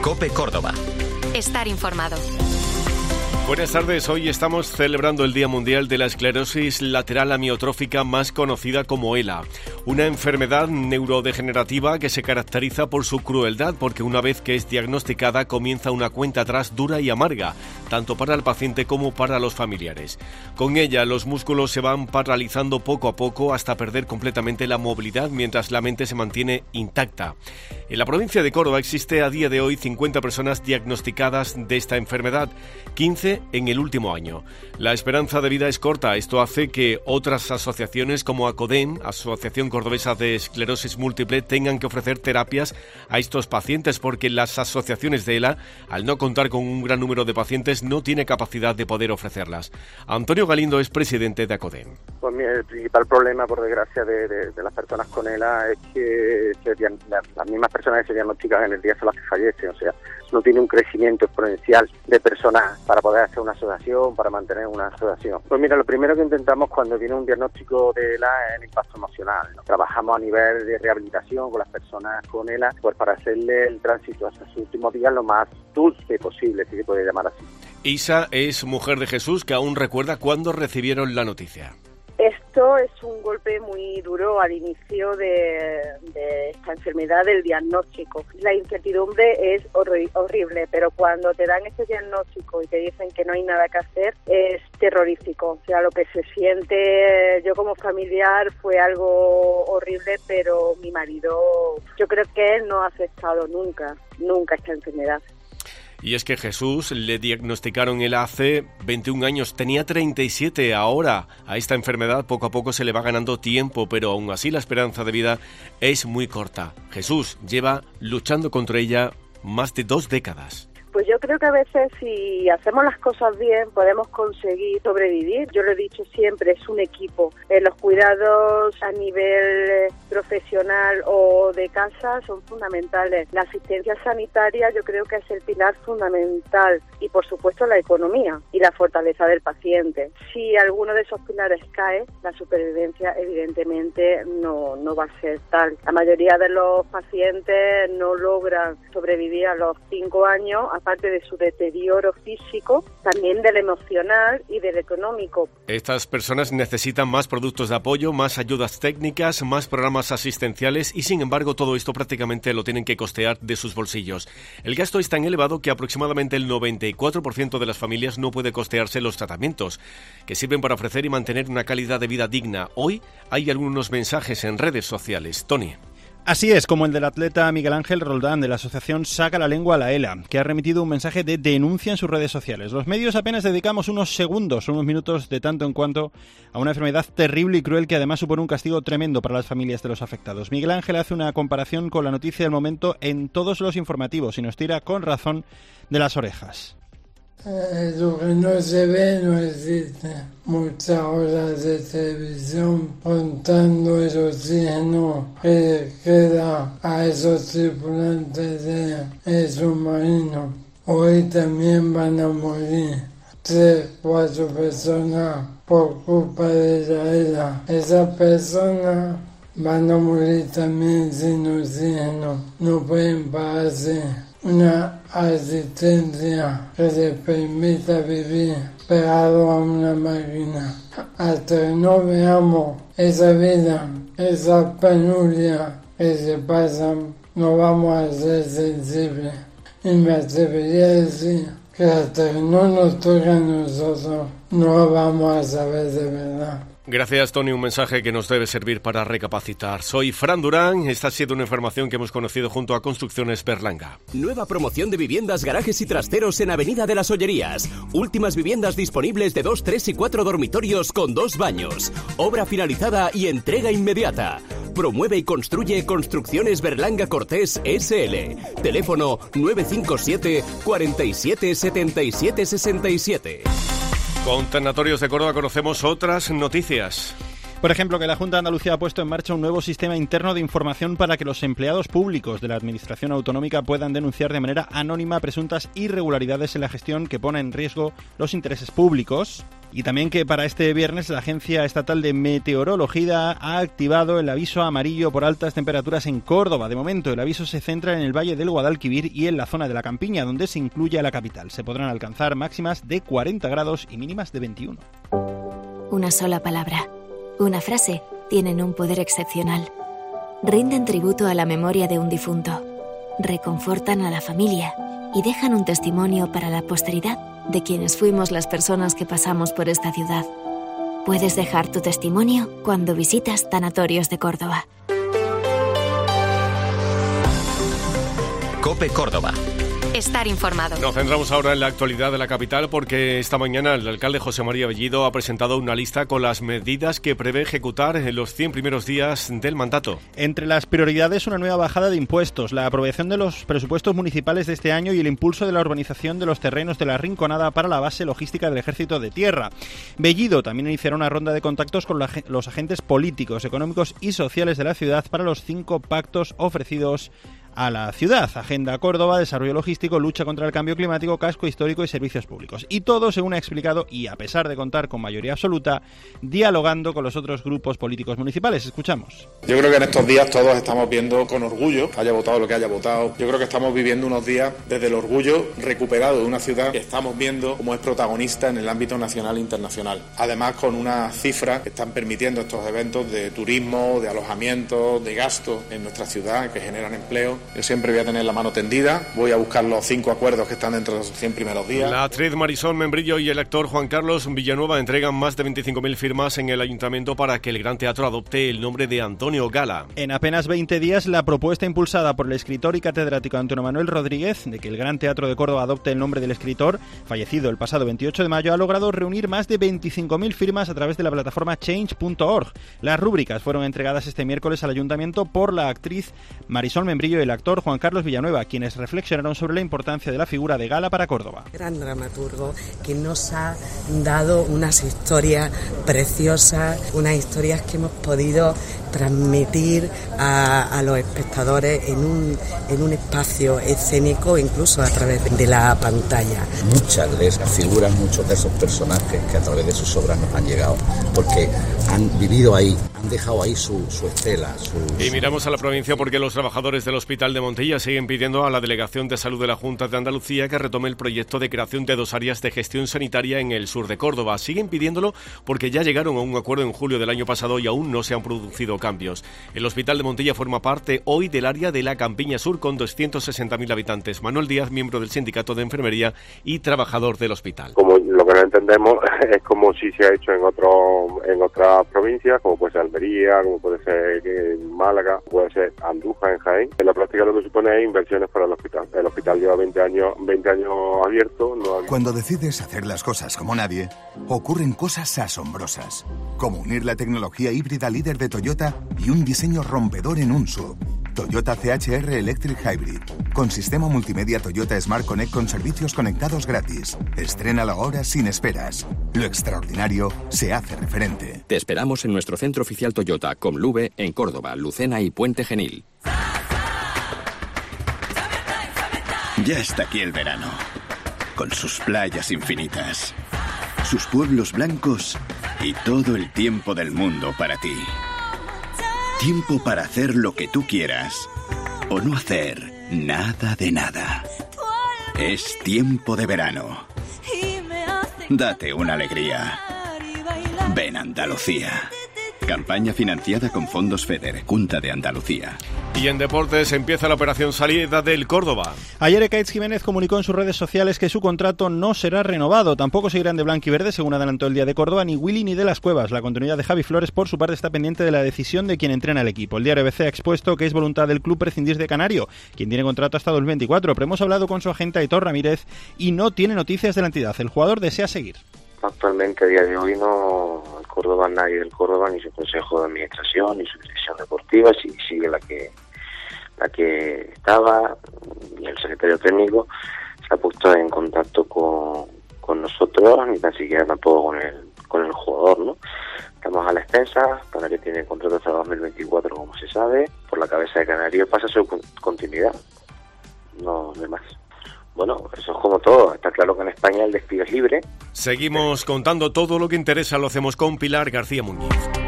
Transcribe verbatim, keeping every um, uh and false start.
COPE Córdoba. Estar informado. Buenas tardes, hoy estamos celebrando el Día Mundial de la Esclerosis Lateral Amiotrófica, más conocida como ELA, una enfermedad neurodegenerativa que se caracteriza por su crueldad, porque una vez que es diagnosticada comienza una cuenta atrás dura y amarga, tanto para el paciente como para los familiares. Con ella los músculos se van paralizando poco a poco hasta perder completamente la movilidad, mientras la mente se mantiene intacta. En la provincia de Córdoba existe a día de hoy cincuenta personas diagnosticadas de esta enfermedad, quince en el último año. La esperanza de vida es corta. Esto hace que otras asociaciones como ACODEM, Asociación Cordobesa de Esclerosis Múltiple, tengan que ofrecer terapias a estos pacientes, porque las asociaciones de ELA, al no contar con un gran número de pacientes, no tiene capacidad de poder ofrecerlas. Antonio Galindo es presidente de ACODEM. Pues mira, el principal problema, por desgracia, de, de, de las personas con ELA es que se, las, las mismas personas que se diagnostican en el día son las que fallecen. O sea, no tiene un crecimiento exponencial de personas para poder hacer una asociación, para mantener una asociación. Pues mira, lo primero que intentamos cuando viene un diagnóstico de ELA es el impacto emocional, ¿no? Trabajamos a nivel de rehabilitación con las personas con ELA, pues para hacerle el tránsito hasta sus últimos días lo más dulce posible, si se puede llamar así. Isa es mujer de Jesús, que aún recuerda cuándo recibieron la noticia. Esto es un golpe muy duro al inicio de, de esta enfermedad, del diagnóstico. La incertidumbre es horri- horrible, pero cuando te dan este diagnóstico y te dicen que no hay nada que hacer, es terrorífico. O sea, lo que se siente yo como familiar fue algo horrible, pero mi marido, yo creo que él no ha aceptado nunca, nunca esta enfermedad. Y es que Jesús le diagnosticaron él hace veintiún años, tenía treinta y siete ahora. A esta enfermedad poco a poco se le va ganando tiempo, pero aún así la esperanza de vida es muy corta. Jesús lleva luchando contra ella más de dos décadas. Pues yo creo que a veces si hacemos las cosas bien podemos conseguir sobrevivir. Yo lo he dicho siempre, es un equipo. Eh, los cuidados a nivel profesional o de casa son fundamentales. La asistencia sanitaria yo creo que es el pilar fundamental y por supuesto la economía y la fortaleza del paciente. Si alguno de esos pilares cae, la supervivencia evidentemente no, no va a ser tal. La mayoría de los pacientes no logran sobrevivir a los cinco años, aparte de su deterioro físico, también del emocional y del económico. Estas personas necesitan más productos de apoyo, más ayudas técnicas, más programas asistenciales y, sin embargo, todo esto prácticamente lo tienen que costear de sus bolsillos. El gasto es tan elevado que aproximadamente el noventa y cuatro por ciento de las familias no puede costearse los tratamientos, que sirven para ofrecer y mantener una calidad de vida digna. Hoy hay algunos mensajes en redes sociales. Tony. Así es, como el del atleta Miguel Ángel Roldán de la asociación Saca la Lengua a la ELA, que ha remitido un mensaje de denuncia en sus redes sociales. Los medios apenas dedicamos unos segundos, unos minutos de tanto en cuanto a una enfermedad terrible y cruel que además supone un castigo tremendo para las familias de los afectados. Miguel Ángel hace una comparación con la noticia del momento en todos los informativos y nos tira con razón de las orejas. Eh, lo que no se ve no existe. Muchas horas de televisión contando el oxígeno que queda a esos tripulantes del submarino. Hoy también van a morir tres, cuatro personas por culpa de la ELA. Esas personas van a morir también sin oxígeno. No pueden pagarse una asistencia que les permita vivir pegado a una máquina. Hasta que no veamos esa vida, esa penuria que se pasan, no vamos a ser sensibles. Y me atrevería a decir que hasta que no nos toque a nosotros, no vamos a saber de verdad. Gracias, Tony. Un mensaje que nos debe servir para recapacitar. Soy Fran Durán. Esta ha sido una información que hemos conocido junto a Construcciones Berlanga. Nueva promoción de viviendas, garajes y trasteros en Avenida de las Ollerías. Últimas viviendas disponibles de dos, tres y cuatro dormitorios con dos baños. Obra finalizada y entrega inmediata. Promueve y construye Construcciones Berlanga Cortés S L. Teléfono nueve cinco siete, cuarenta y siete, setenta y siete, sesenta y siete. Con Tanatorios de Córdoba conocemos otras noticias. Por ejemplo, que la Junta de Andalucía ha puesto en marcha un nuevo sistema interno de información para que los empleados públicos de la Administración Autonómica puedan denunciar de manera anónima presuntas irregularidades en la gestión que pone en riesgo los intereses públicos. Y también que para este viernes la Agencia Estatal de Meteorología ha activado el aviso amarillo por altas temperaturas en Córdoba. De momento, el aviso se centra en el Valle del Guadalquivir y en la zona de la Campiña, donde se incluye a la capital. Se podrán alcanzar máximas de cuarenta grados y mínimas de veintiuno. Una sola palabra, una frase, tienen un poder excepcional. Rinden tributo a la memoria de un difunto, reconfortan a la familia y dejan un testimonio para la posteridad de quienes fuimos las personas que pasamos por esta ciudad. Puedes dejar tu testimonio cuando visitas Tanatorios de Córdoba. COPE Córdoba. Estar informado. Nos centramos ahora en la actualidad de la capital porque esta mañana el alcalde José María Bellido ha presentado una lista con las medidas que prevé ejecutar en los cien primeros días del mandato. Entre las prioridades, una nueva bajada de impuestos, la aprobación de los presupuestos municipales de este año y el impulso de la urbanización de los terrenos de la Rinconada para la base logística del Ejército de Tierra. Bellido también iniciará una ronda de contactos con la, los agentes políticos, económicos y sociales de la ciudad para los cinco pactos ofrecidos a la ciudad: Agenda Córdoba, Desarrollo Logístico, Lucha contra el Cambio Climático, Casco Histórico y Servicios Públicos. Y todo, según ha explicado, y a pesar de contar con mayoría absoluta, dialogando con los otros grupos políticos municipales. Escuchamos. Yo creo que en estos días todos estamos viendo con orgullo, haya votado lo que haya votado, yo creo que estamos viviendo unos días desde el orgullo recuperado de una ciudad que estamos viendo como es protagonista en el ámbito nacional e internacional. Además, con unas cifras que están permitiendo estos eventos de turismo, de alojamiento, de gasto en nuestra ciudad, que generan empleo. Yo siempre voy a tener la mano tendida, voy a buscar los cinco acuerdos que están dentro de los cien primeros días. La actriz Marisol Membrillo y el actor Juan Carlos Villanueva entregan más de veinticinco mil firmas en el Ayuntamiento para que el Gran Teatro adopte el nombre de Antonio Gala. En apenas veinte días, la propuesta impulsada por el escritor y catedrático Antonio Manuel Rodríguez de que el Gran Teatro de Córdoba adopte el nombre del escritor, fallecido el pasado veintiocho de mayo, ha logrado reunir más de veinticinco mil firmas a través de la plataforma change punto org. Las rúbricas fueron entregadas este miércoles al Ayuntamiento por la actriz Marisol Membrillo y el actor Juan Carlos Villanueva, quienes reflexionaron sobre la importancia de la figura de Gala para Córdoba. Gran dramaturgo que nos ha dado unas historias preciosas, unas historias que hemos podido transmitir a, a los espectadores en un, en un espacio escénico, incluso a través de la pantalla. Muchas de esas figuras, muchos de esos personajes que a través de sus obras nos han llegado, porque han vivido ahí, han dejado ahí su, su estela. Su, y miramos a la provincia porque los trabajadores del Hospital de Montilla siguen pidiendo a la Delegación de Salud de la Junta de Andalucía que retome el proyecto de creación de dos áreas de gestión sanitaria en el sur de Córdoba. Siguen pidiéndolo porque ya llegaron a un acuerdo en julio del año pasado y aún no se han producido cambios. El Hospital de Montilla forma parte hoy del área de la Campiña Sur con doscientos sesenta mil habitantes. Manuel Díaz, miembro del Sindicato de Enfermería y trabajador del hospital. Como lo que no entendemos es como si se ha hecho en otro en otras provincias, como puede ser Almería, como puede ser Málaga, puede ser Andújar en Jaén. En la práctica lo que supone es inversiones para el hospital. El hospital lleva veinte años, veinte años abierto. No ha... Cuando decides hacer las cosas como nadie, ocurren cosas asombrosas, como unir la tecnología híbrida líder de Toyota y un diseño rompedor en un S U V. Toyota C H R Electric Hybrid, con sistema multimedia Toyota Smart Connect con servicios conectados gratis. Estrénalo ahora sin esperas. Lo extraordinario se hace referente. Te esperamos en nuestro centro oficial Toyota, Comluve, en Córdoba, Lucena y Puente Genil. Ya está aquí el verano, con sus playas infinitas, sus pueblos blancos y todo el tiempo del mundo para ti. Tiempo para hacer lo que tú quieras o no hacer nada de nada. Es tiempo de verano. Date una alegría. Ven Andalucía. Campaña financiada con fondos FEDER, Junta de Andalucía. Y en deportes empieza la operación salida del Córdoba. Ayer Ekaitz Jiménez comunicó en sus redes sociales que su contrato no será renovado. Tampoco seguirán de blanquiverde, según adelantó el Día de Córdoba, ni Willy ni de las Cuevas. La continuidad de Javi Flores, por su parte, está pendiente de la decisión de quien entrena el equipo. El diario B C ha expuesto que es voluntad del club prescindir de Canario, quien tiene contrato hasta dos mil veinticuatro. Pero hemos hablado con su agente Aitor Ramírez y no tiene noticias de la entidad. El jugador desea seguir. Actualmente, a día de hoy, no el Córdoba, nadie del Córdoba, ni su consejo de administración, ni su dirección deportiva, si sigue la que la que estaba, y el secretario técnico se ha puesto en contacto con, con nosotros, ni tan siquiera tampoco con el con el jugador, ¿no? estamos a la expensa. Canarias tiene contrato hasta dos mil veinticuatro, como se sabe. Por la cabeza de Canarias pasa su continuidad, no de más. Bueno, eso es como todo. Está claro que en España el despido es libre. Seguimos contando todo lo que interesa. Lo hacemos con Pilar García Muñiz.